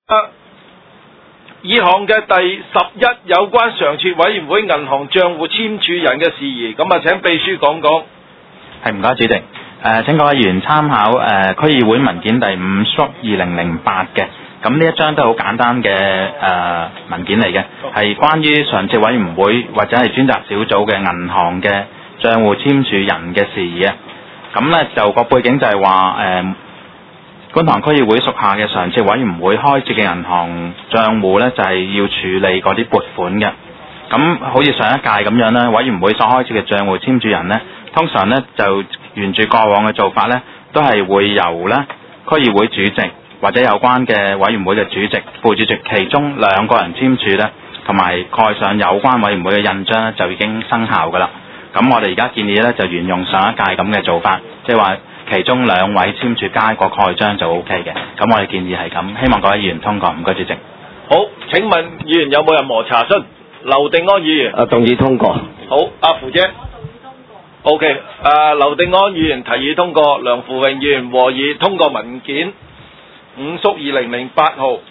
議項嘅第11有關常設委員會銀行帳戶簽署人嘅事宜，咁啊請秘書講講。 係唔該主席。請各位議員參考區議會文件第5/2008嘅，咁呢一張都係好簡單嘅文件嚟嘅，係關於常設委員會或者係專責小組嘅銀行嘅帳戶簽署人嘅事宜啊。咁呢就個背景就係話觀塘區議會屬下嘅常設委員會開設嘅銀行帳戶呢，就係要處理嗰啲撥款嘅。咁好似上一屆咁樣呢，委員會所開設嘅帳戶簽署人呢，通常呢就沿住過往嘅做法呢，都係會由呢區議會主席或者有關嘅委員會嘅主席、副主席其中2個人簽署呢，同埋蓋上有關委員會嘅印章呢，就已經生效㗎啦。咁我哋而家建議呢，就沿用上一屆咁嘅做法，即係話其中2位簽署加個蓋章就 OK 嘅。咁我哋建議係咁，希望各位議員通過。唔該主席。 好，請問議員有冇任何查詢？劉定安議員。 動議通過。 好，阿符姐。OK，劉定安議員提議通過，梁扶榮議員和議通過文件5/2008號。